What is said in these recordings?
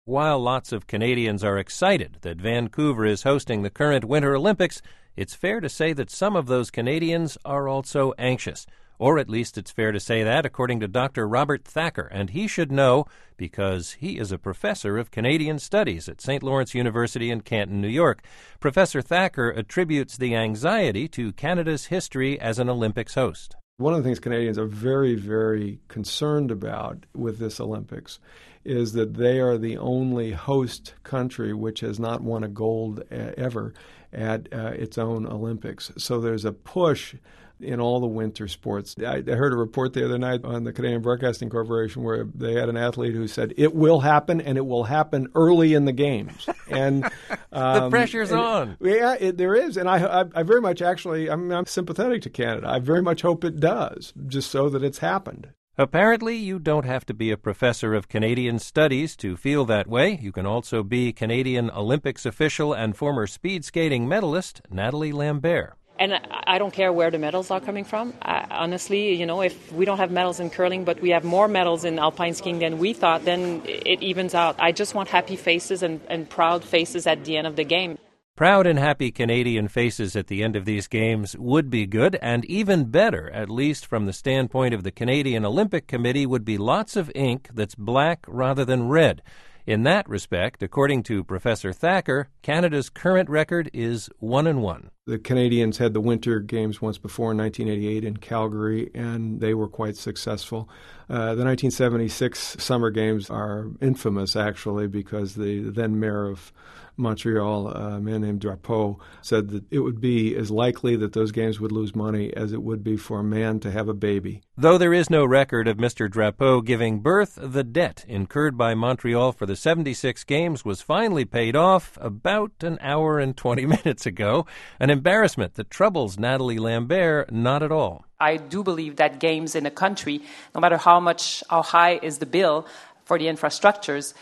While lots of Canadians are excited that Vancouver is hosting the current Winter Olympics, it's fair to say that some of those Canadians are also anxious. Or at least it's fair to say that, according to Dr. Robert Thacker, and he should know because he is a professor of Canadian Studies at St. Lawrence University in Canton, New York. Professor Thacker attributes the anxiety to Canada's history as an Olympics host. One of the things Canadians are very, very concerned about with this Olympics is that they are the only host country which has not won a gold ever at its own Olympics. So there's a push in all the winter sports. I heard a report the other night on the Canadian Broadcasting Corporation where they had an athlete who said, it will happen, and it will happen early in the games. And the pressure's on. Yeah, there is. And I very much actually, I'm sympathetic to Canada. I very much hope it does, just so that it's happened. Apparently, you don't have to be a professor of Canadian Studies to feel that way. You can also be Canadian Olympics official and former speed skating medalist Nathalie Lambert. And I don't care where the medals are coming from. Honestly, if we don't have medals in curling, but we have more medals in alpine skiing than we thought, then it evens out. I just want happy faces and proud faces at the end of the game. Proud and happy Canadian faces at the end of these games would be good, and even better, at least from the standpoint of the Canadian Olympic Committee, would be lots of ink that's black rather than red. In that respect, according to Professor Thacker, Canada's current record is 1-1. The Canadians had the Winter Games once before in 1988 in Calgary, and they were quite successful. The 1976 Summer Games are infamous, actually, because the then mayor of Montreal, a man named Drapeau, said that it would be as likely that those games would lose money as it would be for a man to have a baby. Though there is no record of Mr. Drapeau giving birth, the debt incurred by Montreal for the 76 games was finally paid off about an hour and 20 minutes ago, an embarrassment that troubles Nathalie Lambert not at all. I do believe that games in a country, no matter how high is the bill for the infrastructures,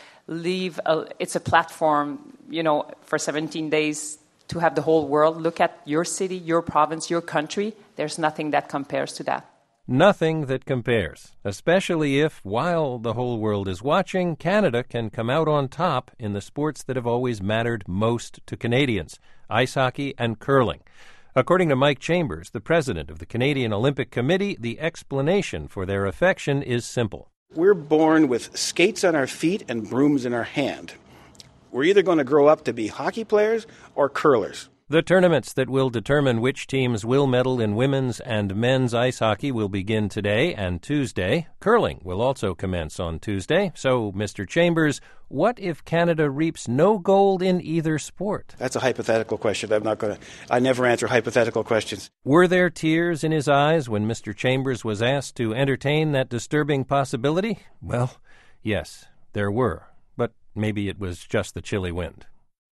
it's a platform, for 17 days to have the whole world look at your city, your province, your country. There's nothing that compares to that. Nothing that compares, especially if, while the whole world is watching, Canada can come out on top in the sports that have always mattered most to Canadians, ice hockey and curling. According to Mike Chambers, the president of the Canadian Olympic Committee, the explanation for their affection is simple. We're born with skates on our feet and brooms in our hand. We're either going to grow up to be hockey players or curlers. The tournaments that will determine which teams will medal in women's and men's ice hockey will begin today and Tuesday. Curling will also commence on Tuesday. So, Mr. Chambers, what if Canada reaps no gold in either sport? That's a hypothetical question. I never answer hypothetical questions. Were there tears in his eyes when Mr. Chambers was asked to entertain that disturbing possibility? Well, yes, there were. But maybe it was just the chilly wind.